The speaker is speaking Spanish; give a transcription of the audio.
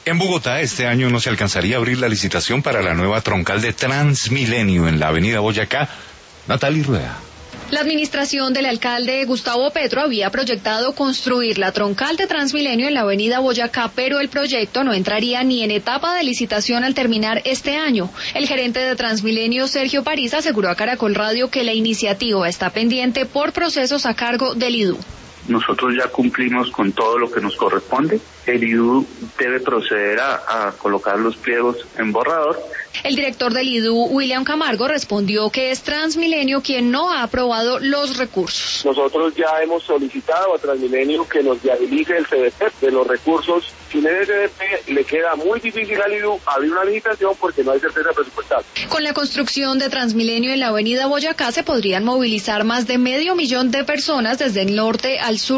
En Bogotá, este año no se alcanzaría a abrir la licitación para la nueva troncal de Transmilenio en la avenida Boyacá. Natalie Rueda. La administración del alcalde Gustavo Petro había proyectado construir la troncal de Transmilenio en la avenida Boyacá, pero el proyecto no entraría ni en etapa de licitación al terminar este año. El gerente de Transmilenio, Sergio París, aseguró a Caracol Radio que la iniciativa está pendiente por procesos a cargo del IDU. Nosotros ya cumplimos con todo lo que nos corresponde. El IDU debe proceder a colocar los pliegos en borrador. El director del IDU, William Camargo, respondió que es Transmilenio quien no ha aprobado los recursos. Nosotros ya hemos solicitado a Transmilenio que nos viabilice el CDP de los recursos. Sin el CDP le queda muy difícil al IDU abrir una licitación porque no hay certeza presupuestal. Con la construcción de Transmilenio en la avenida Boyacá se podrían movilizar más de 500,000 de personas desde el norte al sur